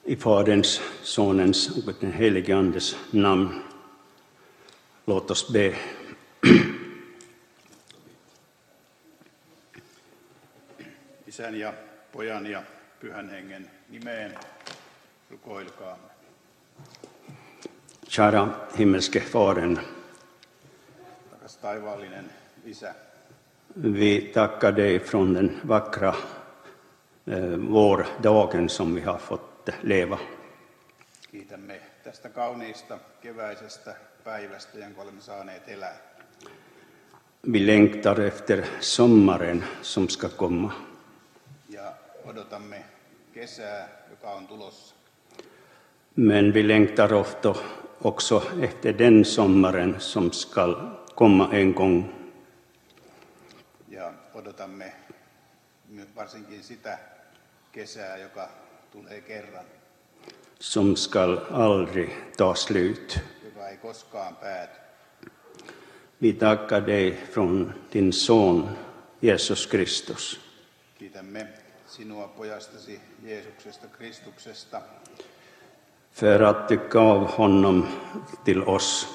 I Faderns, Sonens och den helige Andes namn. Låt oss be. Isän ja Pojan ja Pyhän Hengen nimeen rukoilkaamme. Kära himmelske Fadern, Rakas taivaallinen Isä, vi tackar dig från den vackra vårdagen som vi har fått leva. kiitämme tästä kauniista keväisestä päivästä, jonka olemme saaneet elää. Vi längtar efter sommaren som ska komma. Ja odotamme kesää, joka on tulossa. Men vi längtar ofta också efter den sommaren som ska komma en gång. Ja odotamme varsinkin sitä kesää, joka tulee kerran, Som ska aldrig ta slut. joka ei koskaan pääty. Vi tackar dig från din son Jesus Kristus. Kiitämme sinua pojastasi Jeesuksesta Kristuksesta, För att du gav honom till oss.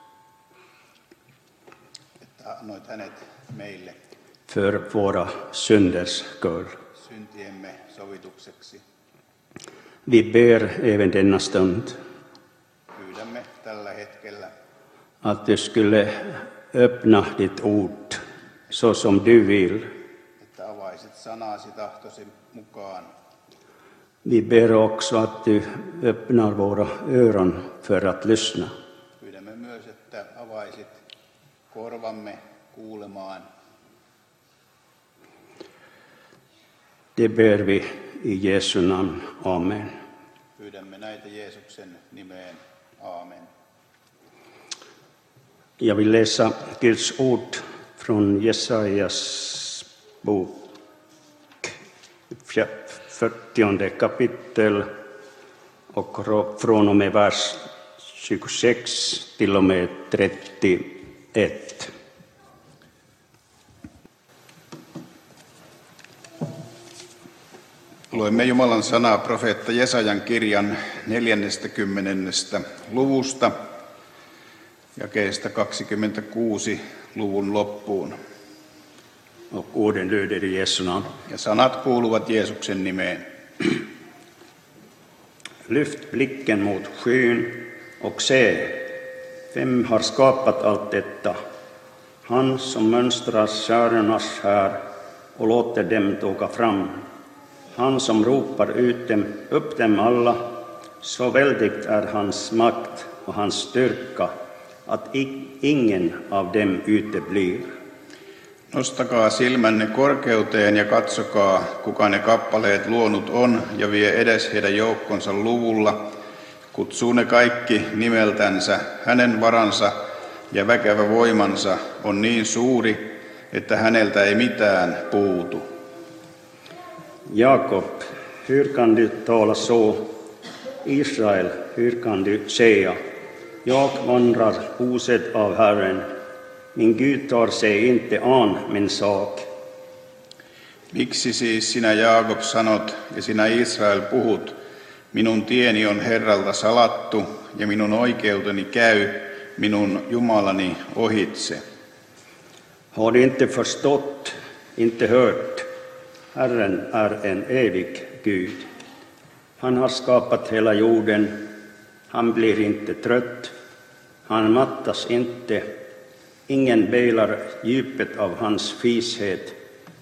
että annoit hänet meille För våra synders skull. syntiemme sovitukseksi. Vi ber även denna stund Pyydämme tällä hetkellä, att du skulle öppna ditt ord så som du vill. että avaisit sanasi tahtosi mukaan. Vi ber också att du öppnar våra öron för att lyssna. Pyydämme myös, että avaisit korvamme kuulemaan. Det ber vi i Jesu namn. Amen. Pyydämme näitä Jeesuksen nimeen. Aamen. Jag vill läsa Guds ord från Jesajas bok, 40 kapitel och från och med vers 26 till och med 31. Luemme Jumalan sanaa profeetta Jesajan kirjan 40. luvusta, jakeesta 26 luvun loppuun. Och orden lyder i Jesu namn. Ja sanat kuuluvat Jeesuksen nimeen. Lyft blicken mot skyn och se, vem har skapat allt detta? Han som mönstrar stjärnornas här och låter dem tåga fram. Han som ropar upp dem alla, så väldigt är hans makt och hans styrka, att ingen av dem uteblir. Nostakaa silmänne korkeuteen ja katsokaa, kuka ne kappaleet luonut on ja vie edes heidän joukkonsa luvulla. Kutsuu ne kaikki nimeltänsä, hänen varansa ja väkevä voimansa on niin suuri, että häneltä ei mitään puutu. Jakob, hur kan du tala så? Israel, hur kan du säga? Jag vandrar osedd av Herren. Min Gud tar sig inte an min sak. Miksi siis sinä Jaakob sanot ja sinä Israel puhut, minun tieni on Herralta salattu ja minun oikeuteni käy minun Jumalani ohitse. Har du inte förstått, inte hört? Herren är en evig Gud. Han har skapat hela jorden. Han blir inte trött. Han mattas inte. Ingen beilar djupet av hans vishet.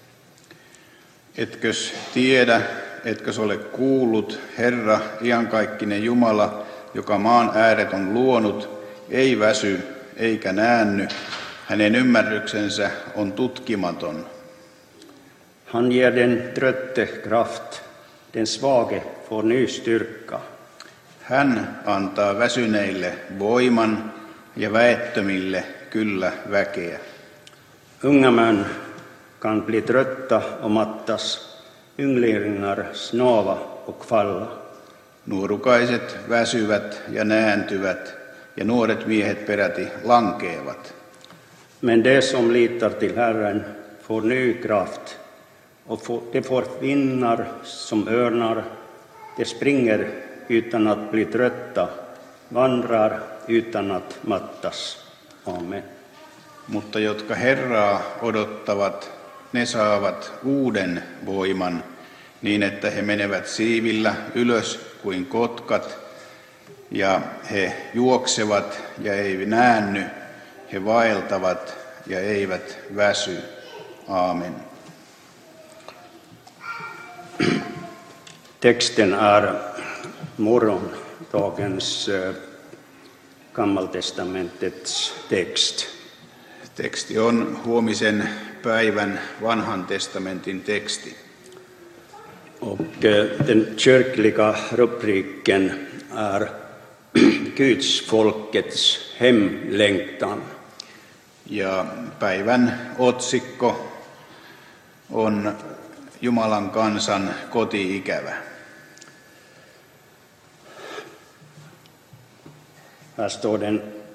Etkös tiedä, etkös ole kuullut, Herra, iankaikkinen Jumala, joka maan ääret on luonut, ei väsy eikä näänny. Hänen ymmärryksensä on tutkimaton. Han ger den trötte kraft, den svage får ny styrka. Hän antaa väsyneille voiman ja väettömille kyllä väkeä. Unga män kan bli trötta och mattas, ynglingar snava och falla. Nuorukaiset väsyvät ja nääntyvät, ja nuoret miehet peräti lankeavat. Men de som litar till Herren får ny kraft, och de får vingar som örnar. De springer utan att bli trötta, vandrar utan att mattas. Amen. Mutta jotka Herraa odottavat, ne saavat uuden voiman, niin että he menevät siivillä ylös kuin kotkat, ja he juoksevat ja ei näänny, he vaeltavat ja eivät väsy. Aamen. Texten är morgondagens Gammaltestamentets text. Teksti on huomisen päivän vanhan testamentin teksti. Och den kyrkliga rubriken är Guds folkets hemlängtan. Ja päivän otsikko on Jumalan kansan koti-ikävä. Här står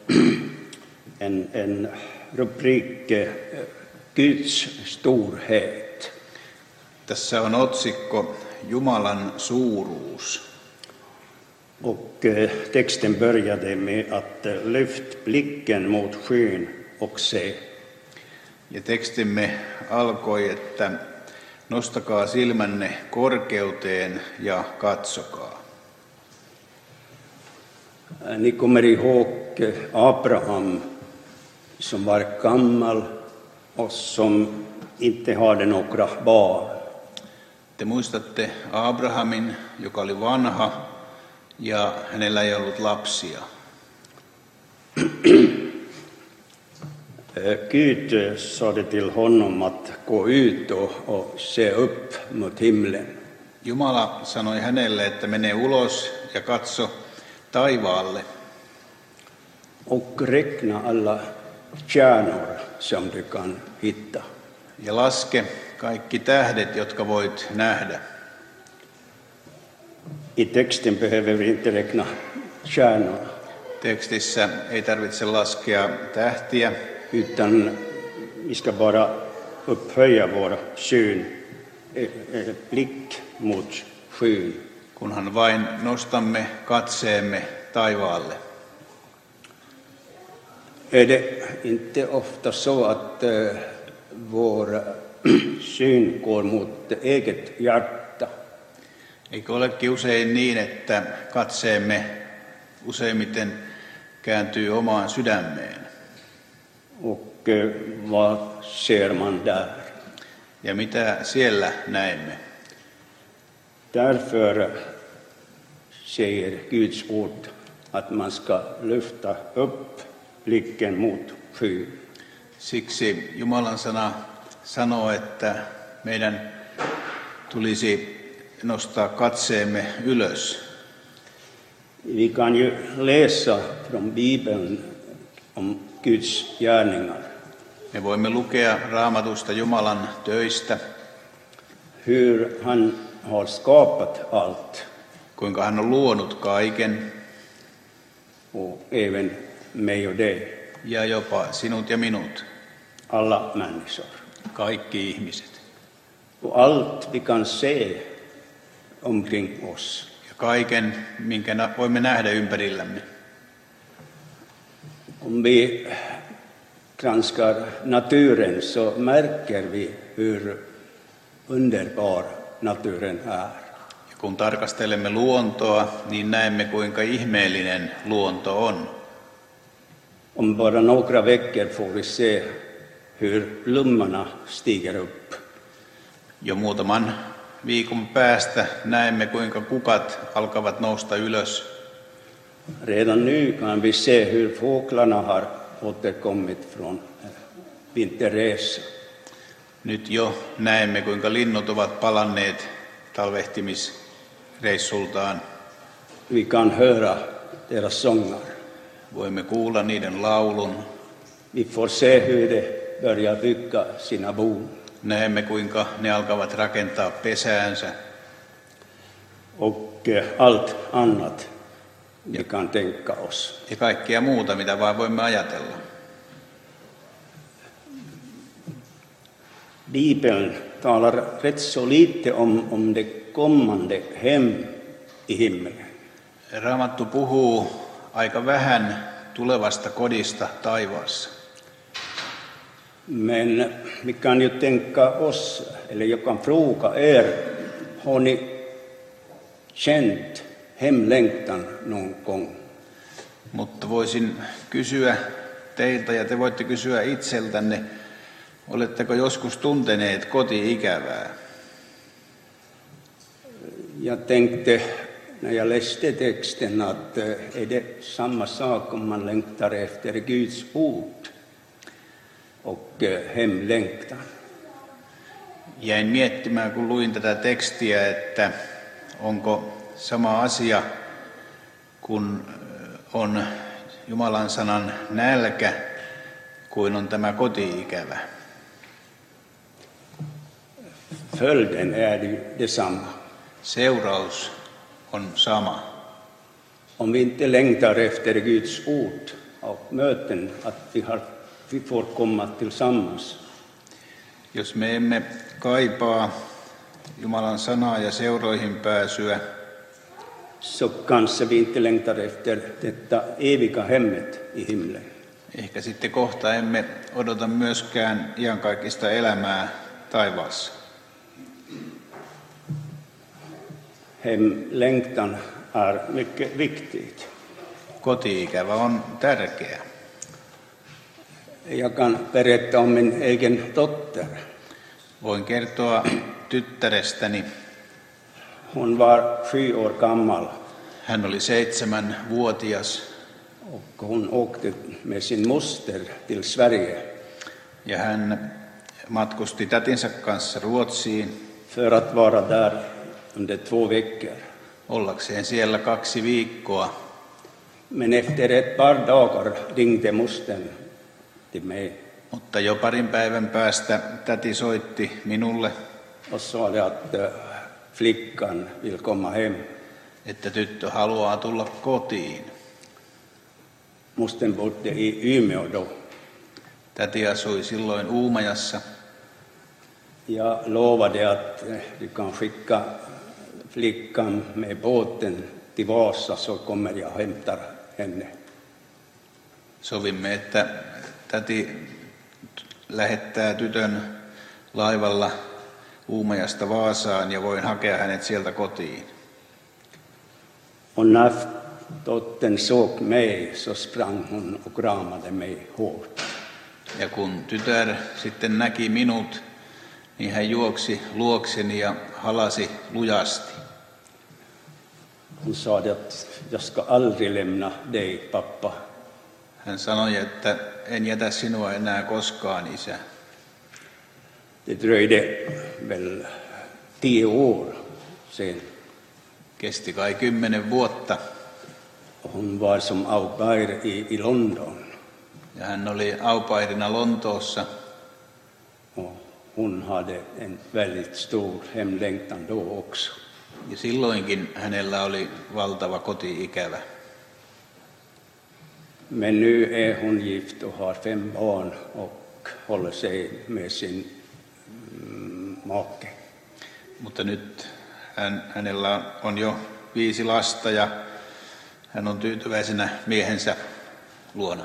en rubrik, Guds storhet. Tässä on otsikko Jumalan suuruus. Och texten började med att lyft blicken mot skyn och se. Ja tekstimme alkoi, että nostakaa silmänne korkeuteen ja katsokaa. Ni kommer ihåg Abraham som var gammal och som inte hade några barn. Te muistatte Abrahamin, joka oli vanha ja hänellä ei ollut lapsia. Gud sade till honom att gå ut och se upp mot himlen. Jumala sanoi hänelle, että mene ulos ja katso taivaalle. Och räkna alla stjärnor som du kan hitta. Ja laske kaikki tähdet, jotka voit nähdä. I texten behöver vi inte räkna stjärnor. Tekstissä ei tarvitse laskea tähtiä, utan vi ska bara upphöja vår blick mot skyn. kunhan vain nostamme katseemme taivaalle. Är det inte ofta så att vår syn går mot eget hjärta? Eikö olekin usein niin, että katseemme useimmiten kääntyy omaan sydämeen? Och vad ser man där? Ja mitä siellä näemme? Därför säger Guds ord att man ska lyfta upp blicken mot skyn. Siksi Jumalan sana sanoo, että meidän tulisi nostaa katseemme ylös. Vi kan ju läsa från Bibeln om Guds gärningar. Me voimme lukea Raamatusta Jumalan töistä, Hur han har skapat allt kuinka hän on luonut kaiken och även mig och dig, ja jopa sinut ja minut, alla människor. kaikki ihmiset. Och allt vi kan se omkring oss. Ja kaiken, minkä voimme nähdä ympärillämme. Om vi granskar naturen så märker vi hur underbar naturen är. Ja kun tarkastelemme luontoa, niin näemme kuinka ihmeellinen luonto on. Om bara några veckor får vi se hur blommorna stiger upp. Jo muutaman viikon päästä näemme, kuinka kukat alkavat nousta ylös. Redan nu kan vi se hur fåglarna har återkommit från vinterresa. Nyt jo näemme, kuinka linnut ovat palanneet talvehtimisreissultaan. Vi kan höra deras sånger. Voimme kuulla niiden laulun. Vi får se hur de börjar bygga sina bon. Näemme, kuinka ne alkavat rakentaa pesäänsä. Och allt annat vi kan tänka oss. Ja kaikkea muuta, mitä vaan voimme ajatella. Bibeln talar rätt så lite om det kommande hem i himlen. Raamattu puhuu aika vähän tulevasta kodista taivaassa. Men vi kan ju tänka oss, eller jag kan fråga har ni känt hemlängtan någon gång? Mutta voisin kysyä teiltä, ja te voitte kysyä itseltänne, oletteko joskus tunteneet koti-ikävää? Jag tänkte när jag läste texten att är det samma sak om man längtar efter Guds ord och hemlängtan. Jäin miettimään, kun luin tätä tekstiä, että onko sama asia, kun on Jumalan sanan nälkä, kuin on tämä koti-ikävä. Följden är ju detsamma. Seuraus on sama. Om vi inte längtar efter Guds ord och möten, att vi får komma tillsammans. Jos me emme kaipaa Jumalan sanaa ja seuroihin pääsyä, så kanske vi inte längtar efter detta eviga hemmet i himlen. ehkä sitten kohta emme odota myöskään iankaikkista elämää taivaassa. Hemlängtan är mycket viktigt. Koti-ikävä on tärkeä. Jag kan berätta om min egen dotter. Voin kertoa tyttärestäni. Hon var 7 år gammal Hän oli 7-vuotias och hon åkte med sin moster till Sverige ja hän matkusti tätinsä kanssa Ruotsiin för att vara där under 2 veckor. ollakseen siellä 2 viikkoa. Men efter ett par dagar ringde mostern till mig Mutta jo parin päivän päästä täti soitti minulle, och sa att flickan vill komma hem. että tyttö haluaa tulla kotiin. Mostern bodde i Umeå då. Täti asui silloin Uumajassa. Jag lovade att du kan skicka flickan med båten till Vasa så kommer jag hämta henne. Sovimme, että täti lähettää tytön laivalla Uumajasta Vaasaan ja voin hakea hänet sieltä kotiin. Och när dottern såg mig så sprang hon och kramade mig hårt. Ja kun tytär sitten näki minut, niin hän juoksi luokseni ja halasi lujasti. Hon sa att jag ska aldrig lämna dig, pappa. Hän sanoi, että en jätä sinua enää koskaan, isä. Det dröjde väl 10 år sen. Kesti kai 10 vuotta. Hon var som au pair i London. Ja hän oli aupairina Lontoossa. Och hon hade en väldigt stor hemlängtan då också. Ja silloinkin hänellä oli valtava koti-ikävä. Men nu är hon gift och har 5 barn och håller sig med sin make. Mutta nyt hänellä on jo 5 lasta ja hän on tyytyväisenä miehensä luona.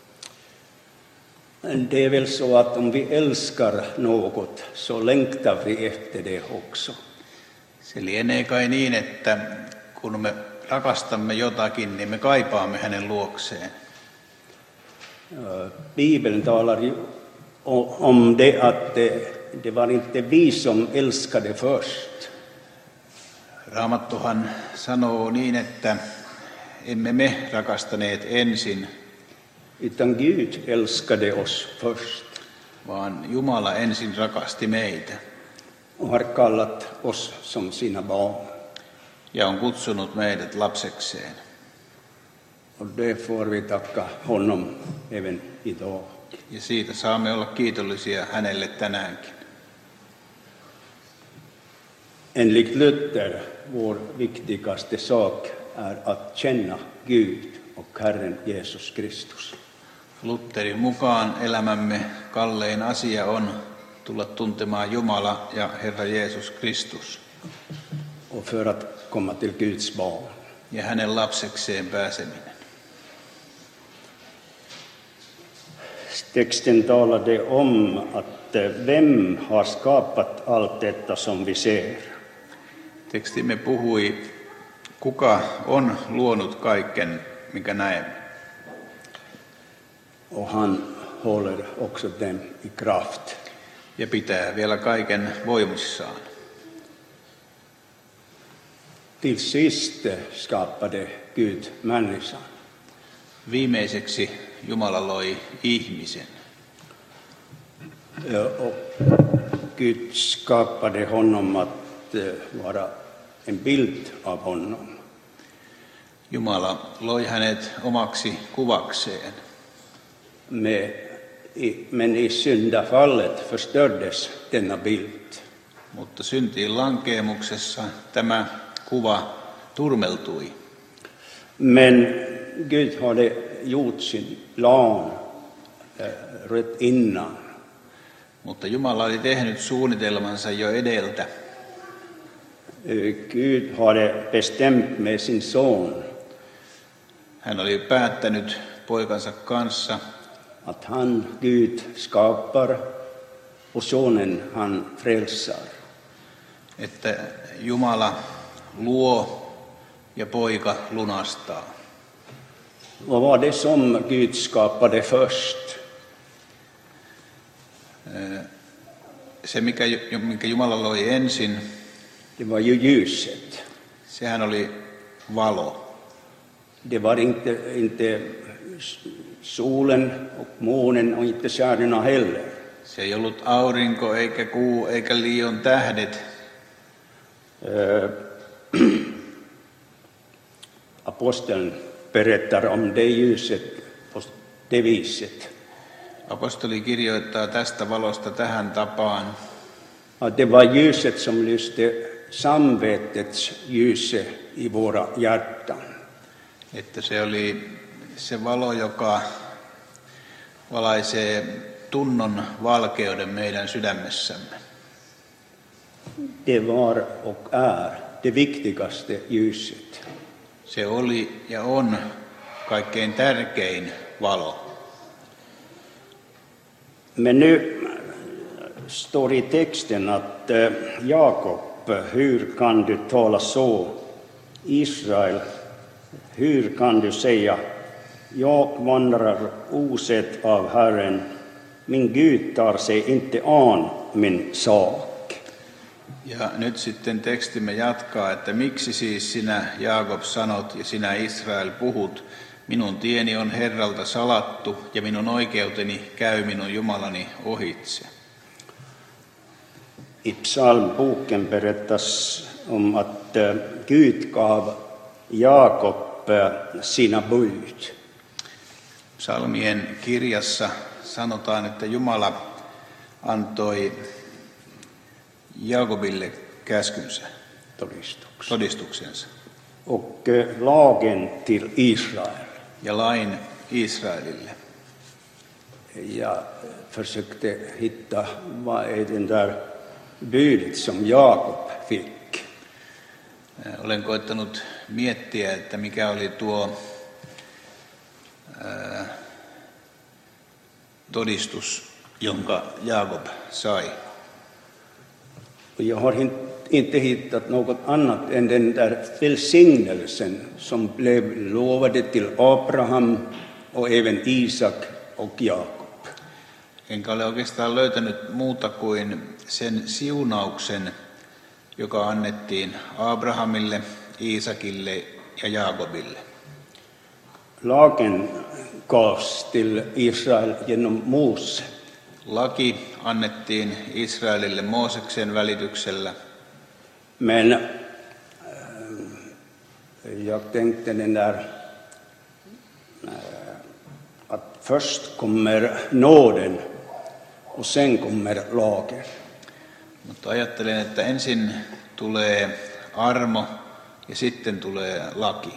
Det är väl så att om vi älskar något så längtar vi efter det också. Se lienee kai niin, että kun me rakastamme jotakin, niin me kaipaamme hänen luokseen. Bibeln talar ju om det att det var inte vi som älskade först. Raamattuhan sanoo niin, että emme me rakastaneet ensin, Utan Gud älskade oss först vaan Jumala ensin rakasti meitä och har kallat oss som sina barn. ja on kutsunut meidät lapsekseen. Och det får vi tacka honom även idag. Ja siitä saamme olla kiitollisia hänelle tänäänkin. Enligt Luther, vår viktigaste sak är att känna Gud och Herren Jesus Kristus. Lutherin mukaan elämämme kallein asia on tulla tuntemaan Jumala ja Herra Jeesus Kristus. Och för att komma till Guds barn. ja hänen lapsekseen pääseminen. Texten talade om att vem har skapat allt detta som vi ser. Tekstimme puhui, kuka on luonut kaiken, mikä näemme. Och han håller också dem i kraft. Ja pitää vielä kaiken voimissaan. Till sist skapade Gud människan. Viimeiseksi Jumala loi ihmisen. Och Gud skapade honom att vara en bild av honom. Jumala loi hänet omaksi kuvakseen. Men i syndafallet förstördes denna bild. Mutta syntiin lankeemuksessa tämä kuva turmeltui. Men Gud hade gjort sin plan rätt innan. Mutta Jumala oli tehnyt suunnitelmansa jo edeltä. Gud hade bestämt med sin son. Hän oli päättänyt poikansa kanssa, Att han, Gud, skapar och sonen han frälsar. että Jumala luo ja poika lunastaa. Vad var det som Gud skapade först? Se, minkä Jumala loi ensin, Det var ju ljuset. sehän oli valo. Det var inte solen och månen och inte stjärnorna heller. Se ei ollut aurinko, eikä kuu, eikä liion tähdet. Aposteln berättar om det ljuset på det viset. Apostoli kirjoittaa tästä valosta tähän tapaan, Att det var ljuset som lyste samvetets ljus i våra hjärtan. että se oli se valo, joka valaisee tunnon valkeuden meidän sydämessämme. Det var och är det viktigaste ljuset. Se oli ja on kaikkein tärkein valo. Men nu står i texten att Jakob, hur kan du tala så? Israel, hur kan du säga, jag vandrar osett av Herren, min Gud tar sig inte an min sak. Ja nyt sitten tekstimme jatkaa, että miksi siis sinä Jaakob sanot ja sinä Israel puhut, minun tieni on Herralta salattu ja minun oikeuteni käy minun Jumalani ohitse. I psalmboken berättas om att Gud gav Jakob sina bud. Psalmien kirjassa sanotaan, että Jumala antoi Jaakobille käskynsä, todistuksensa Och lagen till Israel. ja lain Israelille. Jag försökte hitta vad är den där budet som Jakob fick. Olen koittanut miettiä, että mikä oli tuo todistus, jonka Jaakob sai. Och jag har inte hittat något annat än den där välsignelsen som blev lovade till Abraham och även Isak och Jakob. Enkä ole oikeastaan löytänyt muuta kuin sen siunauksen, joka annettiin Abrahamille, Iisakille ja Jaakobille. Lagen gavs till Israel genom Mose. Laki annettiin Israelille Mooseksen välityksellä, Men jag tänkte den där att först kommer nåden och sen kommer lagen. mutta ajattelen, että ensin tulee armo ja sitten tulee laki.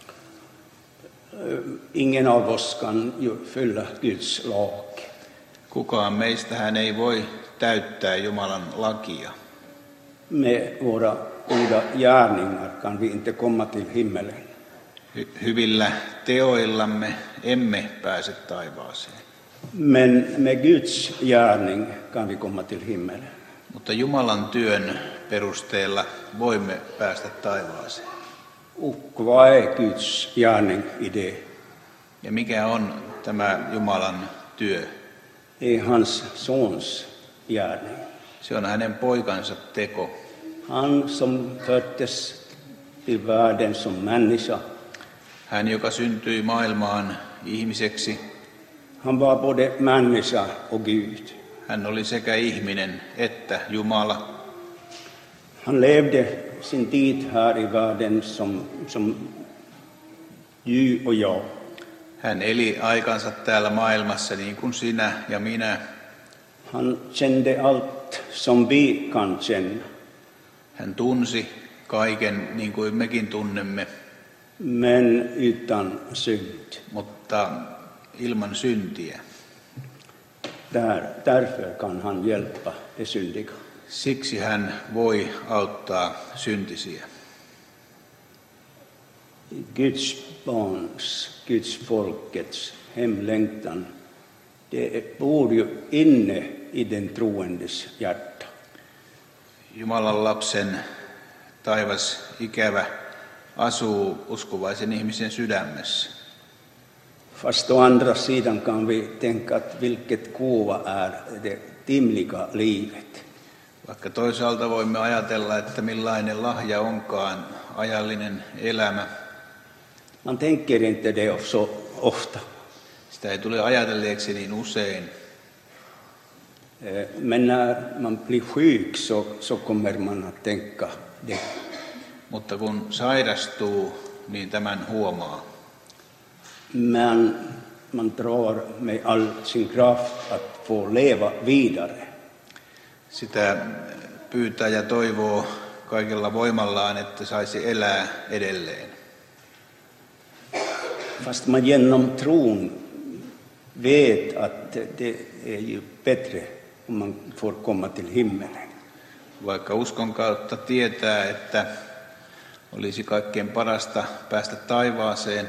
Ingen av oss kan ju fylla Guds lag. Kukaan meistähän ei voi täyttää Jumalan lakia. Med våra goda gärningar kan vi inte komma till himmelen. Hyvillä teoillamme emme pääse taivaaseen. Men med Guds gärning kan vi komma till himmelen. Mutta Jumalan työn perusteella voimme päästä taivaaseen. Och vad är Guds gärning i det? Ja mikä on tämä Jumalan työ? Det är hans sons gärning. Se on hänen poikansa teko. Han som föddes till världen som människa. Hän, joka syntyi maailmaan ihmiseksi. Han var både människa och Gud. Hän oli sekä ihminen että Jumala. Han levde sin tid här i världen som du och jag. Hän eli aikansa täällä maailmassa niin kuin sinä ja minä. Han kände allt som vi kan känna. Hän tunsi kaiken niin kuin mekin tunnemme. Men utan synd. Mutta ilman syntiä. Därför kan han hjälpa de syndiga. Siksi hän voi auttaa syntisiä. Guds barns, Guds folkets hemlängtan, det bor ju inne i den troendes hjärta. Jumalan lapsen taivas ikävä asuu uskovaisen ihmisen sydämessä. Fast å andra sidan kan vi tänka att vilket gåva är det timliga livet. Vaikka toisaalta voimme ajatella, että millainen lahja onkaan ajallinen elämä. Man tänker inte det så ofta. Sitä ei tule ajatelleeksi niin usein. Men när man blir sjuk så kommer man att tänka det. Mutta kun sairastuu, niin tämän huomaa. Man drar med all sin kraft att få leva vidare. Sitä pyytää ja toivoo kaikella voimallaan, että saisi elää edelleen. Fast man genom tron vet att det är ju bättre om man får komma till himmelen. Vaikka uskon kautta tietää, että olisi kaikkein parasta päästä taivaaseen.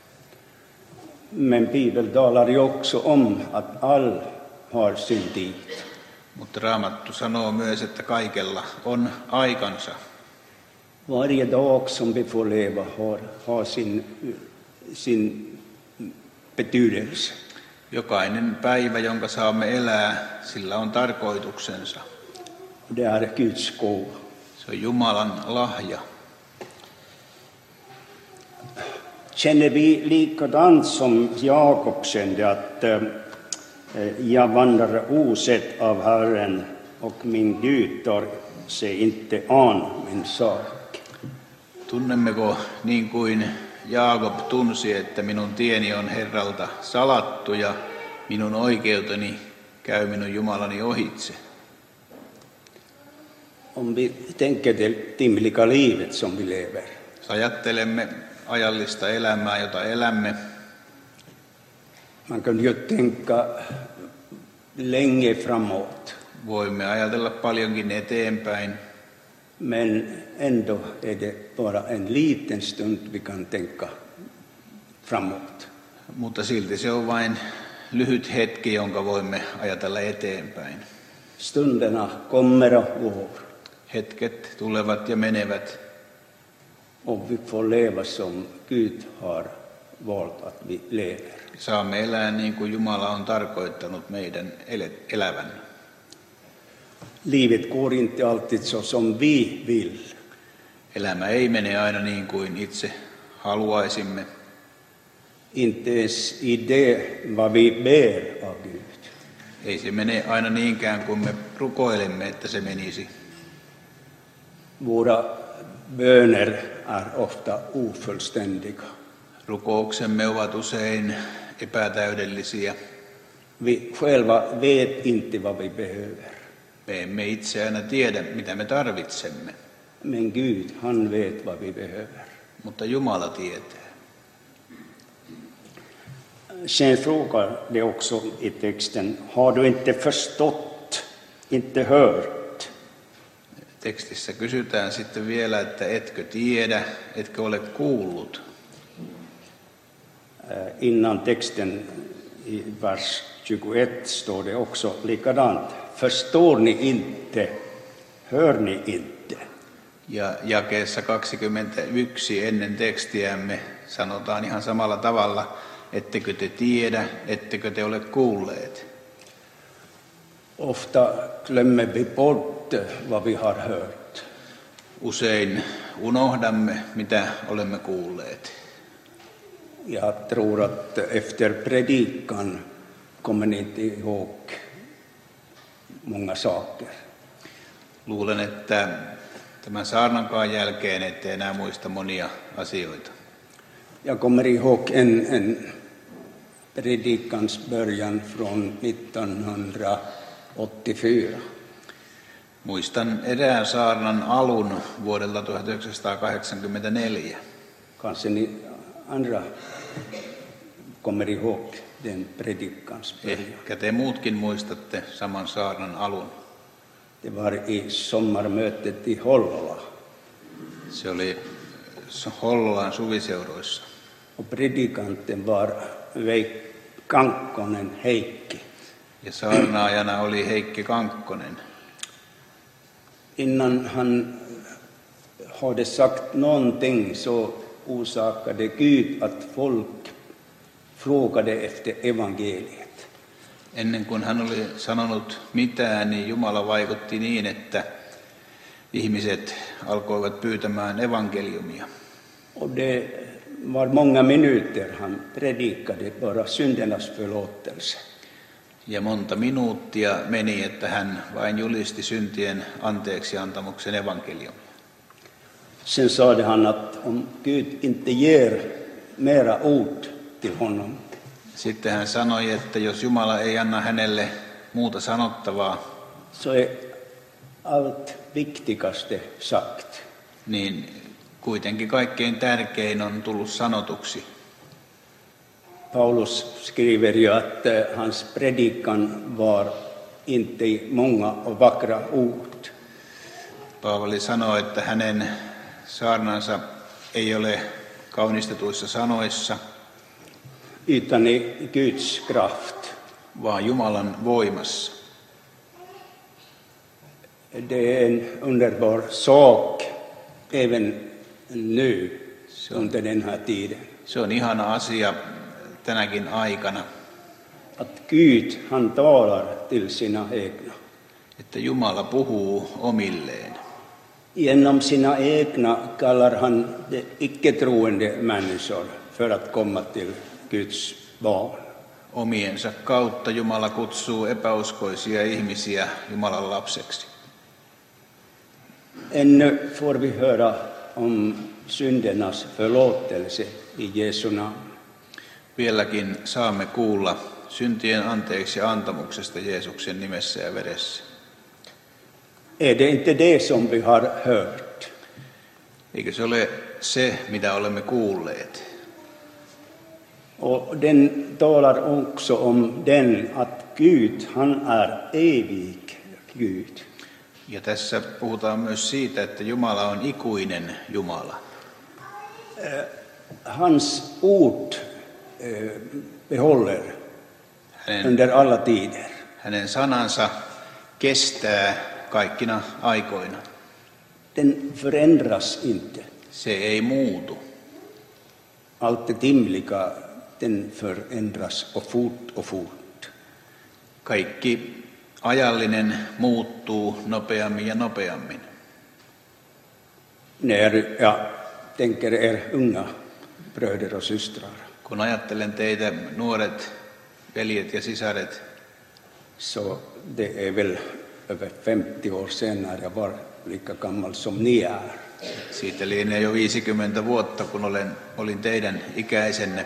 Men Bibeln talar ju också om att all har sin tid. Mutta Raamattu sanoo myös, että kaikella on aikansa. Varje dag som vi får leva har sin betydelse. Jokainen päivä, jonka saamme elää, sillä on tarkoituksensa. Det är Guds gåva. Se on Jumalan lahja. Känner vi likadant som Jakob kände att jag vandrar osett av Herren och min Gud tar sig inte an min sak. Tunnemmeko niin kuin Jaakob tunsi, että minun tieni on Herralta salattu ja minun oikeuteni käy minun Jumalani ohitse? Om vi tänker det timliga livet som vi lever. Jos ajattelemme ajallista elämää, jota elämme, man kan ju tänka länge framåt. Voimme ajatella paljonkin eteenpäin. Men ändå är det bara en liten stund vi kan tänka framåt. Mutta silti se on vain lyhyt hetki, jonka voimme ajatella eteenpäin. Stunderna kommer och går. Hetket tulevat ja menevät. Och vi får leva som Gud har valt att vi lever. Saamme elää niin kuin Jumala on tarkoittanut meidän elävän. Livet går inte alltid så som vi vill. Elämä ei mene aina niin kuin itse haluaisimme. Inte ens i det vad vi ber av Gud. Ei se mene aina niinkään kuin me rukoilemme, että se menisi. Våra böner är ofta ofullständiga. Rukouksemme ovat usein epätäydellisiä. Vi själva vet inte vad vi behöver. Me emme itse aina tiedä, mitä me tarvitsemme. Men Gud, han vet vad vi behöver. Mutta Jumala tietää. Sen frågar det också i texten, har du inte förstått, inte hört? Tekstissä kysytään sitten vielä, että etkö tiedä, etkö ole kuullut. innan texten i vers 21 står det också likadant. Förstår ni inte? Hör ni inte? Ja jakeessa 21 ennen tekstiämme sanotaan ihan samalla tavalla, ettekö te tiedä, ettekö te ole kuulleet. Ofta glömmer vi bort vad vi har hört. Usein unohdamme, mitä olemme kuulleet. Jag tror att efter predikan kommer ni inte ihåg många saker. Luulen, että tämän saarnankaan jälkeen ette enää muista monia asioita. Jag kommer ihåg en predikans början från 1984. Muistan erään saarnan alun vuodelta 1984. Kanske ni andra kommer ihåg den predikans början. Ehkä te muutkin muistatte saman saarnan alun. Det var i sommarmötet i Hollola. Se oli Hollolan suviseuroissa. Och predikanten var Kankkonen Heikki. Ja saarnaajana oli Heikki Kankkonen. Innan han hade sagt någonting så orsakade Gud att folk frågade efter evangeliet. Ennen kuin hän oli sanonut mitään, niin Jumala vaikutti niin, että ihmiset alkoivat pyytämään evankeliumia. Och det var många minuter han predikade bara syndernas förlåtelse. Ja monta minuuttia meni, että hän vain julisti syntien anteeksiantamuksen evankeliumia. Sen sade han att om Gud inte ger mera ord till honom, Sitten hän sanoi, että jos Jumala ei anna hänelle muuta sanottavaa, så är allt viktigaste sagt. niin kuitenkin kaikkein tärkein on tullut sanotuksi. Paulus skriver ju att hans predikan var inte i många och vackra ord. Paavali sanoi, että hänen saarnansa ei ole kaunistetuissa sanoissa, Utan i Guds kraft. vaan Jumalan voimassa. Det är en underbar sak även nu under den här tiden. Se on ihana asia tänäkin aikana, Att Gud, han talar till sina egna. että Jumala puhuu omilleen. Genom sina egna kallar han de icke-troende människor för att komma till Guds barn. Omiensa kautta Jumala kutsuu epäuskoisia ihmisiä Jumalan lapseksi. Ännu får vi höra om syndernas förlåtelse i Jesu namn. Vieläkin saamme kuulla syntien anteeksi antamuksesta Jeesuksen nimessä ja veressä. Är det inte det som vi har hört? Eikö se ole se, mitä olemme kuulleet? Och den talar också om den att Gud, han är evig Gud. Ja tässä puhutaan myös siitä, että Jumala on ikuinen Jumala. Hans ord behåller under alla tider. Hänen sanansa kestää kaikkina aikoina. Den förändras inte. Se ei muutu. Allt det dimliga, den förändras och fort. Kaikki ajallinen muuttuu nopeammin ja nopeammin. När jag tänker unga bröder och systrar, Kun ajattelen teitä, nuoret veljet ja sisaret, så det är väl över 50 år sedan när jag var lika gammal som ni är. siitä lienee jo 50 vuotta, kun olin teidän ikäisenne.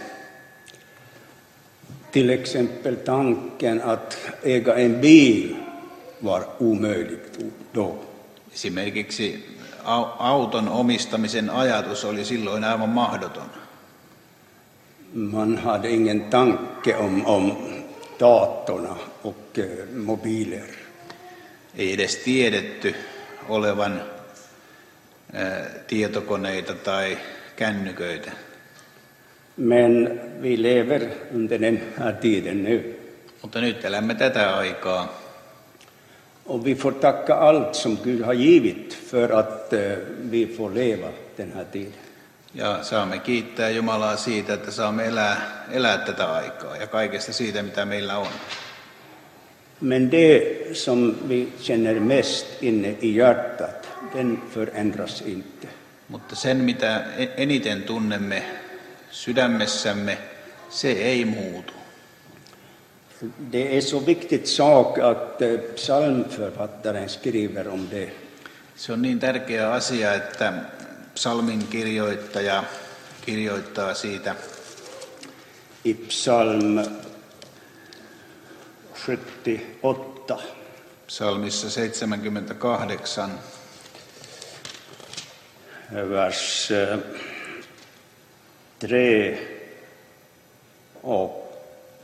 Till exempel tanken att äga en bil var omöjligt då. Esimerkiksi auton omistamisen ajatus oli silloin aivan mahdoton. Man hade ingen tanke om datorna och mobiler. Ei edes tiedetty olevan tietokoneita tai kännyköitä. Men vi lever under den här tiden nu. Mutta nyt elämme tätä aikaa. Och vi får tacka allt som Gud har givit för att vi får leva den här tiden. Ja saamme kiittää Jumalaa siitä, että saamme elää tätä aikaa ja kaikesta siitä, mitä meillä on. Men det som vi känner mest inne i hjärtat, den förändras inte. Mutta sen, mitä eniten tunnemme sydämessämme, se ei muutu. Det är så viktigt sak att psalmförfattaren skriver om det. Se on niin tärkeä asia, että psalmin kirjoittaja kirjoittaa siitä. I psalm 78. Psalmissa 78. Vers 3 och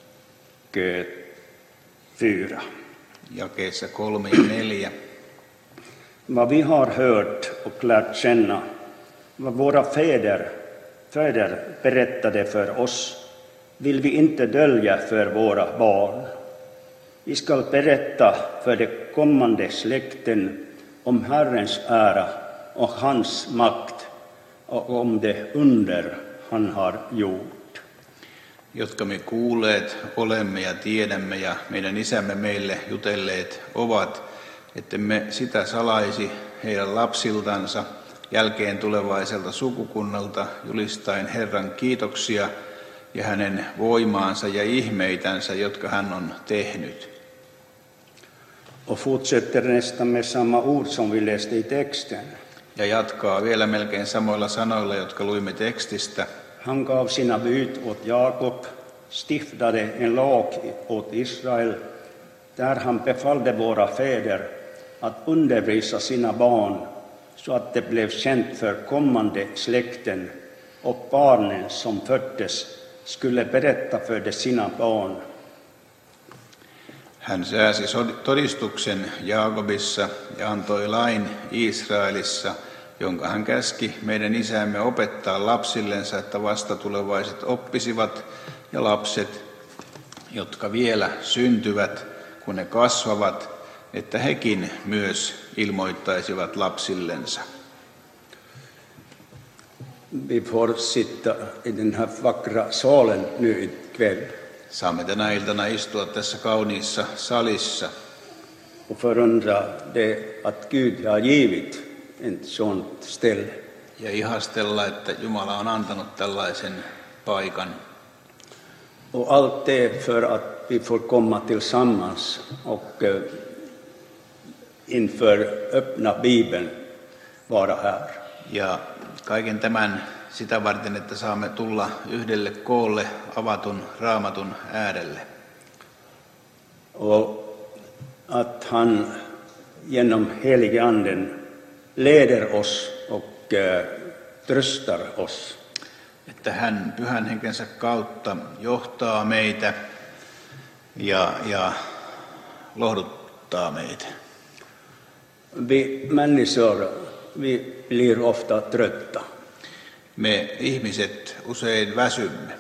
4. Jakeessa 3 ja 4. Vad vi har hört och lärt känna, vad våra fäder berättade för oss, vill vi inte dölja för våra barn. Vi ska berätta för de kommande släkten om Herrens ära och hans makt och om det under han har gjort. Jotka me kuulleet olemme ja tiedämme ja meidän isämme meille jutelleet ovat, että me sitä salaisi heidän lapsiltansa jälkeen tulevaiselta sukukunnalta julistaen Herran kiitoksia ja hänen voimaansa ja ihmeitänsä, jotka hän on tehnyt. Och fortsätter nästan med samma ord som vi läste i texten. Ja jatkaa vielä melkein samoilla sanoilla, jotka luimme tekstistä. Han gav sina bud åt Jakob, stiftade en lag åt Israel, där han befallde våra fäder att undervisa sina barn så att det blev känt för kommande släkten, och barnen som föddes skulle berätta för de sina barn. Hän sääsi todistuksen Jaakobissa ja antoi lain Israelissa, jonka hän käski meidän isämme opettaa lapsillensa, että vastatulevaiset oppisivat, ja lapset, jotka vielä syntyvät, kun ne kasvavat, että hekin myös ilmoittaisivat lapsillensa. Vi får sitta i den här vackra salen nu ikväll. Saamme tänä iltana istua tässä kauniissa salissa och förundra det att Gud har givit ett sånt ställe. ja ihastella, että Jumala on antanut tällaisen paikan. Och allt det för att vi får komma tillsammans och inför öppna Bibeln vara här. Ja kaiken tämän sitä varten, että saamme tulla yhdelle koolle avatun Raamatun äärelle. Och att han genom helige anden leder oss och tröstar oss. Että hän pyhän henkensä kautta johtaa meitä ja lohduttaa meitä. Vi människor, vi blir ofta trötta. Me ihmiset usein väsymme.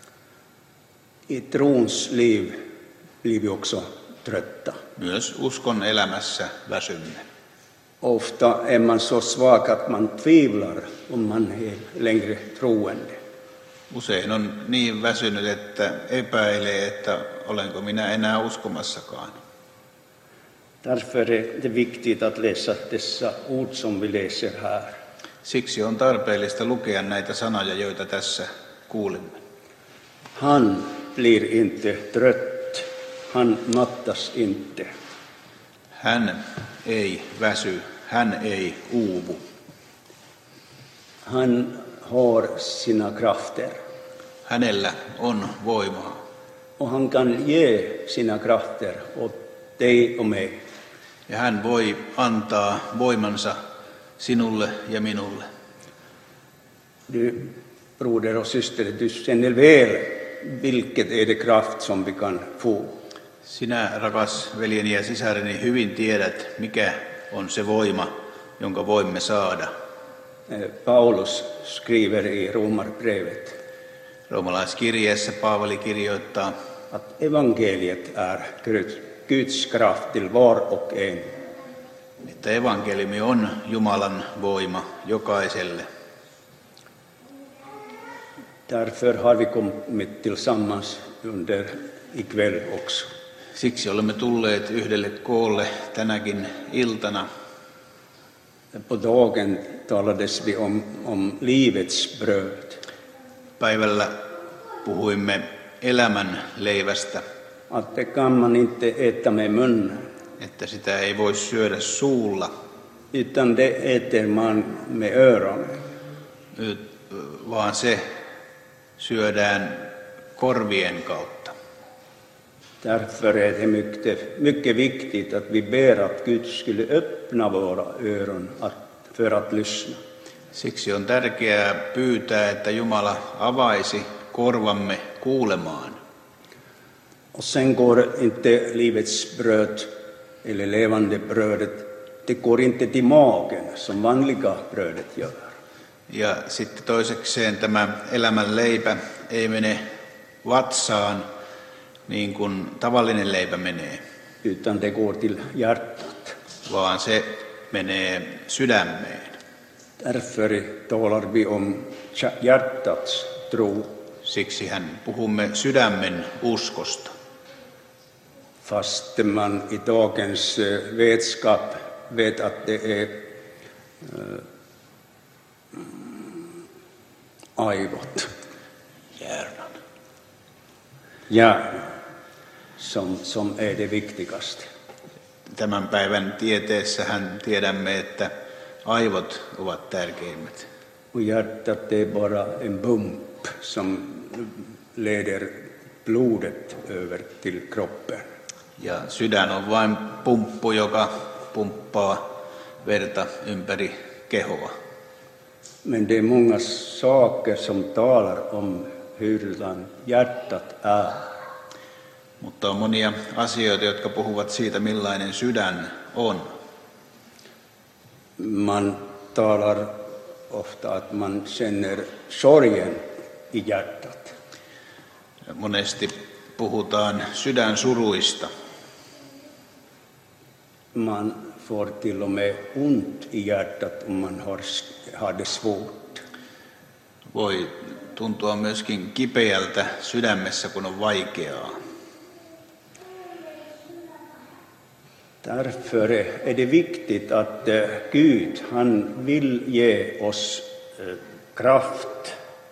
I trons liv blir vi också trötta. Myös uskon elämässä väsymme. Ofta är man så svag att man tvivlar om man är längre troende. Usein on niin väsynyt, että epäilee, että olenko minä enää uskomassakaan. Därför är det viktigt att läsa dessa ord som vi läser här. Siksi on tarpeellista lukea näitä sanoja, joita tässä kuulimme. Han blir inte trött, han mattas inte. Hän ei väsy, hän ei uuvu. Han har sina krafter. Hänellä on voimaa. Och han kan ge sina krafter åt dig och mig. Ja hän voi antaa voimansa sinulle ja minulle. Du, broder och syster, du känner väl vilket är det kraft som vi kan få. Sinä, rakas veljeni ja sisareni, hyvin tiedät, mikä on se voima, jonka voimme saada. Paulus skriver i Romarbrevet. Roomalaiskirjeessä Paavali kirjoittaa, att evangeliet är Guds kraft till var och en. että evankeliumi on Jumalan voima jokaiselle. Därför har vi kommit tillsammans under ikväll också. Siksi olemme tulleet yhdelle koolle tänäkin iltana. På dagen talades vi om livets bröd. Päivällä puhuimme elämän leivästä, Att det kan man inte äta med munnen, että sitä ei voi syödä suulla, utan det äter man med öronen. vaan se syödään korvien kautta. Därför är det mycket viktigt att vi ber att Gud skulle öppna våra öron för att lyssna. Siksi on tärkeää pyytää, että Jumala avaisi korvamme kuulemaan. Och sen går inte livets bröd eller levande brödet, det går inte till magen som vanliga brödet gör. Ja sitten toisekseen tämä elämän leipä ei mene vatsaan niin kuin tavallinen leipä menee, Utan det går till hjärtat. vaan se menee sydämeen. Därför talar vi om hjärtats tro. Siksihän puhumme sydämen uskosta. Fast man i dagens vetskap vet att det är aivot, hjärnan, som är det viktigaste. Tämän päivän tieteessähän tiedämme, että aivot ovat tärkeimmät. Och hjärtat är bara en pump som leder blodet över till kroppen. Ja sydän on vain pumppu, joka pumppaa verta ympäri kehoa. Men det är många saker som talar om hurdan hjärtat är. Mutta on monia asioita, jotka puhuvat siitä, millainen sydän on. Man talar ofta att man känner sorgen i hjärtat. Monesti puhutaan sydänsuruista. Man får till och med ont i hjärtat om man har det svårt. Voi tuntua myöskin kipeältä sydämessä, kun on vaikeaa. Därför är det viktigt att Gud, han vill ge oss kraft.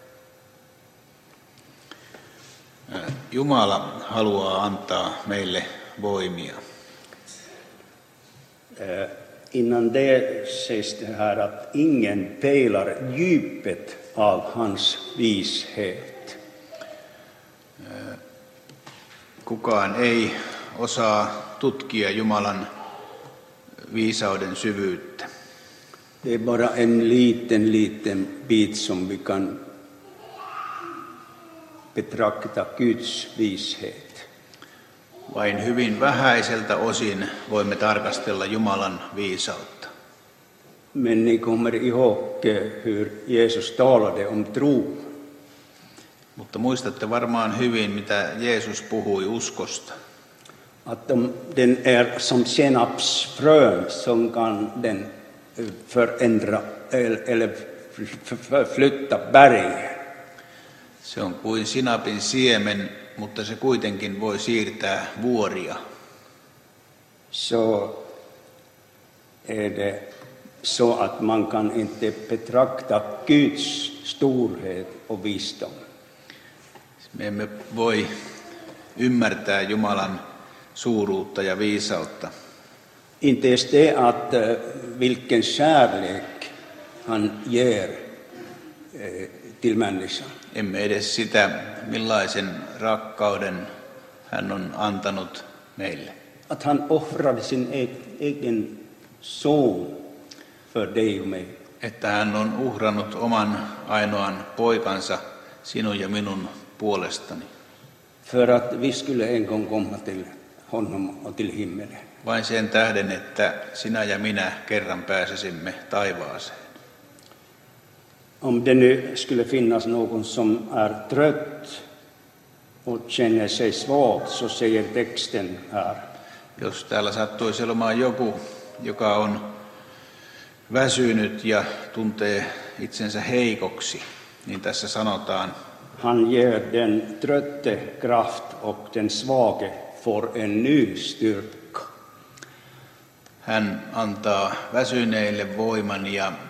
Jumala haluaa antaa meille voimia. Innan det sägs det här att ingen pejlar djupet av hans vishet. Kukaan ei osaa tutkia Jumalan viisauden syvyyttä. Det är bara en liten bit som vi kan betrakta Guds vishet. Vain hyvin vähäiseltä osin voimme tarkastella Jumalan viisautta. Men ni kommer ihåg hur Jesus talade om tro. Mutta muistatte varmaan hyvin, mitä Jeesus puhui uskosta. Att den är som senapsfrön som kan den förändra eller förflytta bergen. Se on kuin sinapin siemen, mutta se kuitenkin voi siirtää vuoria. Så är det så att man kan inte betrakta Guds storhet och visdom. Me emme voi ymmärtää Jumalan suuruutta ja viisautta. Inte ens det att vilken kärlek han ger till människan. Emme edes sitä, millaisen rakkauden hän on antanut meille. Att han offrade sin egen son för dig och mig. Että hän on uhrannut oman ainoan poikansa sinun ja minun puolestani. För att vi skulle en gång komma till honom och till himmelen. Vain sen tähden, että sinä ja minä kerran pääsisimme taivaaseen. Om det nu skulle finnas någon som är trött och känner sig svag, så säger texten här. Jos täällä sattuisi olemaan joku, joka on väsynyt ja tuntee itsensä heikoksi, niin tässä sanotaan, Han ger den trötte kraft och den svage får en ny styrka. hän antaa väsyneille voiman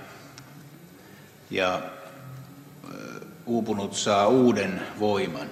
ja uupunut saa uuden voiman.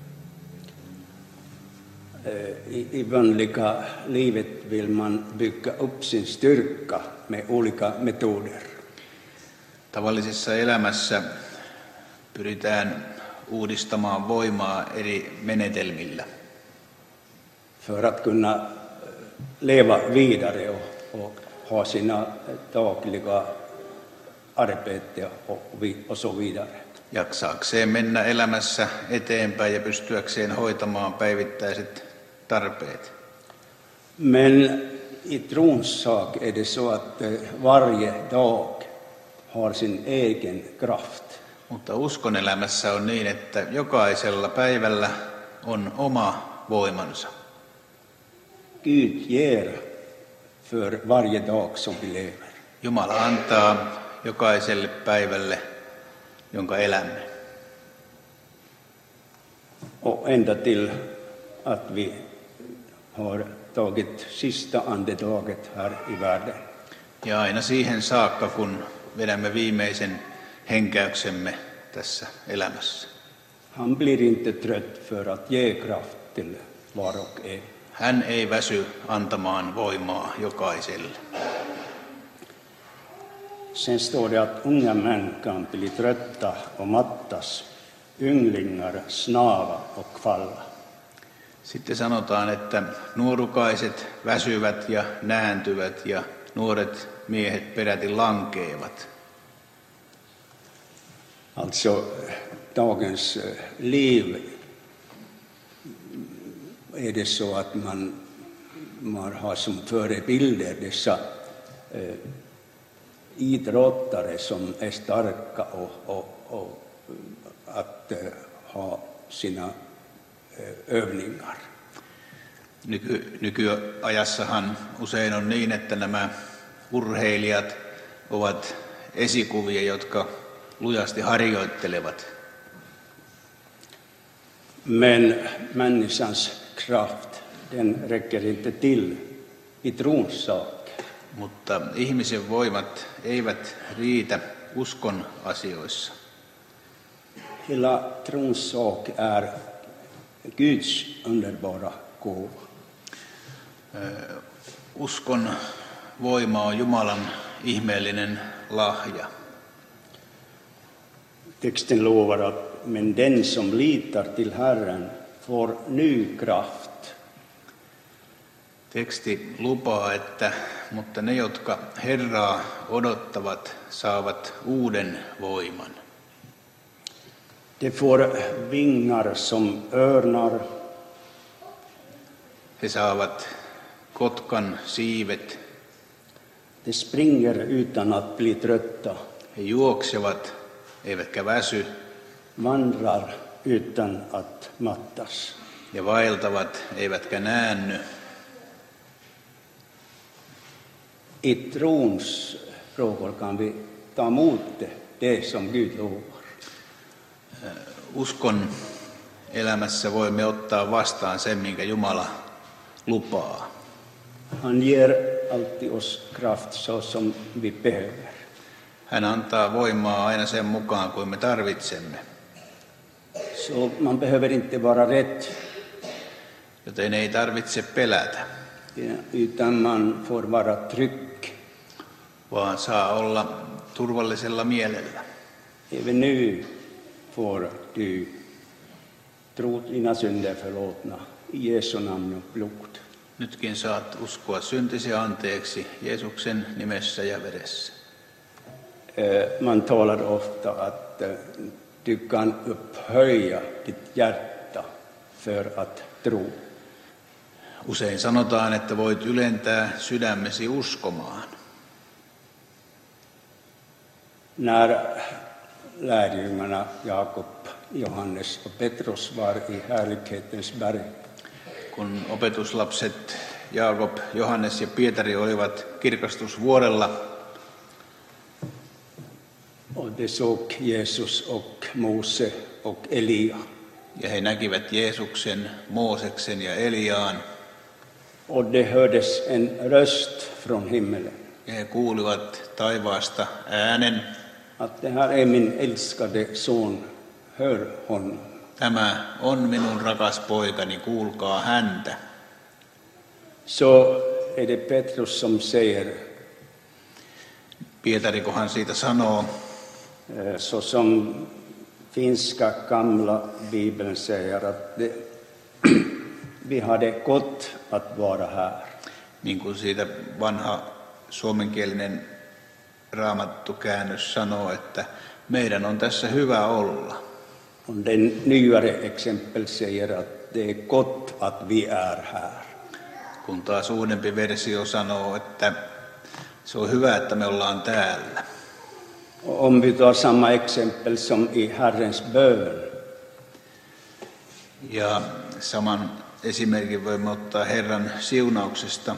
I vanliga livet vill man bygga upp sin styrka med olika metoder. Tavallisessa elämässä pyritään uudistamaan voimaa eri menetelmillä. För att kunna leva vidare och ha sina dagliga arbete och så vidare. Jaksaakseen mennä elämässä eteenpäin ja pystyäkseen hoitamaan päivittäiset tarpeet. Men i trons sak är det så att varje dag har sin egen kraft. Mutta uskon elämässä on niin, että jokaisella päivällä on oma voimansa. Gud ger för varje dag som vi lever. Jumala antaa jokaiselle päivälle, jonka elämme. Och ända till att vi har tagit sista andetaget här i världen. Ja aina siihen saakka, kun vedämme viimeisen henkäyksemme tässä elämässä. Han blir inte trött för att ge kraft till var och en. Hän ei väsy antamaan voimaa jokaiselle. Sen står det att unga män kan bli trötta och mattas, ynglingar snava och falla. Sitten sanotaan, että nuorukaiset väsyvät ja nääntyvät ja nuoret miehet peräti lankeevat. Alltså dagens liv är det så att man har som förebilder dessa idrottare som är starka och att ha sina övningar. Nykyajassahan usein on niin, että nämä urheilijat ovat esikuvia, jotka lujasti harjoittelevat. Men människans kraft, den räcker inte till i trons sak. Mutta ihmisen voimat eivät riitä uskon asioissa. Hela trons sak är Guds underbara gåva. Uskon voima on Jumalan ihmeellinen lahja. Texten lovar att men den som litar till Herren får ny kraft. Teksti lupaa, että mutta ne, jotka Herraa odottavat, saavat uuden voiman. De får vingar som örnar. He saavat kotkan siivet. De springer utan att bli trötta. He juoksevat, eivätkä väsy. Vandrar utan att mattas. Ja vaeltavat, eivätkä näänny. I trons frågor kan vi ta emot det som Gud lovar. Uskon elämässä voimme ottaa vastaan sen, minkä Jumala lupaa. Han ger alltid oss kraft så som vi behöver. Hän antaa voimaa aina sen mukaan, kuin me tarvitsemme. Så man behöver inte vara rädd. Joten ei tarvitse pelätä. Utan man får vara trygg. Vaan saa olla turvallisella mielellä. Även nu får du tro dina synder förlåtna i Jesu namn och blod. Nytkin saat uskoa syntisi anteeksi Jeesuksen nimessä ja veressä. Man talar ofta att du kan upphöja ditt hjärta för att tro. Usein sanotaan, että voit ylentää sydämesi uskomaan. När lärjungarna Jakob, Johannes och Petrus var i härlighetens berg. Kun opetuslapset Jaakob, Johannes ja Pietari olivat kirkastusvuorella, Och de såg Jesus och Mose och Elia. ja he näkivät Jeesuksen, Mooseksen ja Eliaan, Och det hördes en röst från himmelen. ja he kuulivat taivaasta äänen, Att det här är min älskade son, hör honom. tämä on minun rakas poikani, kuulkaa häntä. Så är det Petrus som säger, Pietari, kun hän siitä sanoo, så som finska gamla bibeln säger, att vi hade gott att vara här. niin kuin siitä vanha suomenkielinen raamattukäännös sanoo, että meidän on tässä hyvä olla. Och den nyare exempel säger att det är gott att vi är här. Kun taas uudempi versio sanoo, että se on hyvä, että me ollaan täällä. Om vi tar samma exempel som i Herrens bön, Ja saman esimerkin voimme ottaa Herran siunauksesta.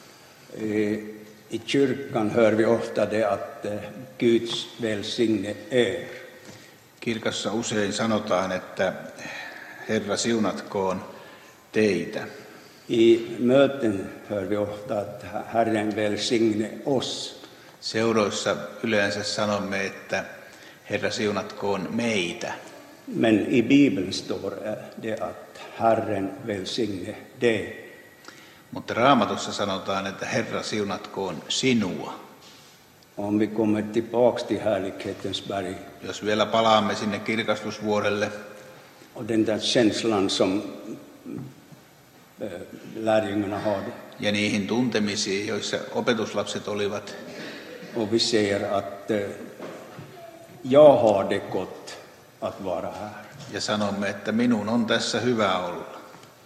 i kyrkan hör vi ofta det att Guds välsigne er. Kirkassa usein sanotaan, että Herra siunatkoon teitä. I möten hör vi ofta att Herren välsigne oss. Seuroissa yleensä sanomme, että Herra siunatkoon meitä. Men i Bibeln står det att Herren välsigne dig. Mutta Raamatussa sanotaan, että Herra siunatkoon sinua. Om vi kommer tillbaks till härlighetens berg Jos vielä palaamme sinne kirkastusvuorelle och den där känslan som lärjungarna hade. ja niihin tuntemisiin, joissa opetuslapset olivat, Och vi säger att jag har det gott att vara här. ja sanomme, että minun on tässä hyvä olla.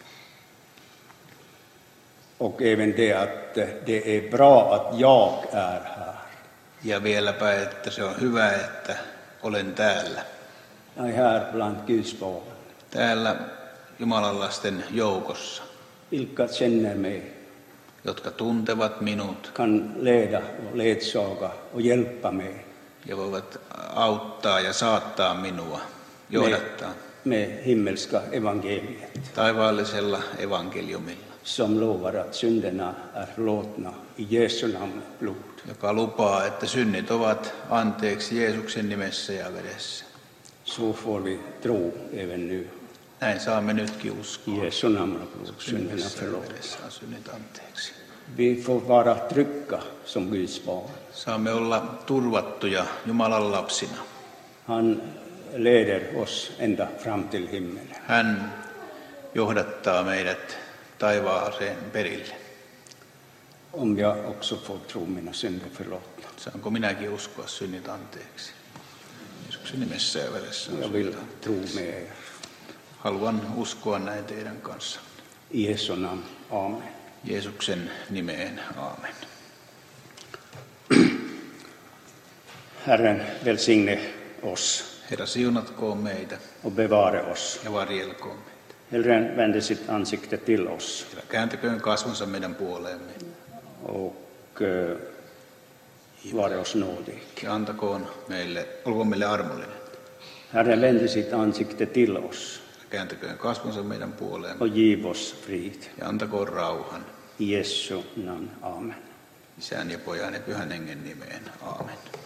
Och även det att det är bra att jag är här. Ja vieläpä, että se on hyvä, että olen täällä. Jag är här bland Guds barn. Täällä Jumalan lasten joukossa, Vilka känner mig, jotka tuntevat minut kan leda och ledsaga och hjälpa mig ja voivat auttaa ja saattaa minua, johdattaa med himmelska evangeliet taivaallisella evankeliumilla, som lovar att synderna är förlåtna i Jesu namn och blod. joka lupaa, että synnit ovat anteeksi Jeesuksen nimessä ja vedessä. Så får vi tro även nu. Näin saamme nytkin uskoa. I Jesu namn och blod, synderna Synnissä ja förlåtna. vedessä on synnit anteeksi. Vi får vara trygga som Guds barn. Saamme olla turvattuja Jumalan lapsina. Han leder oss ända fram till himmelen. Hän johdattaa meidät taivaaseen perille. Om jag också får tro mina synder förlåtna. Saanko minäkin uskoa synnit anteeksi? Jeesuksen nimessä ja vedessä on Jag vill synnit tro anteeksi. med er. Haluan uskoa näin teidän kanssa. I Jesu namn. Amen. Jeesuksen nimeen, aamen. Herren välsigne oss Herra siunatkoon meitä och bevare oss. ja varjelkoon meitä. Herren vände sitt ansikte till oss Herra kääntäköön kasvonsa meidän puoleemme och vare oss nådig. ja antakoon meille, olkoon meille armollinen. Herren vände sitt ansikte till oss Kääntäköön kasvonsa meidän puoleemme och giv oss frid. ja antakoon rauhan. I Jesu namn. Amen. Isän ja Pojan ja Pyhän Hengen nimeen, aamen.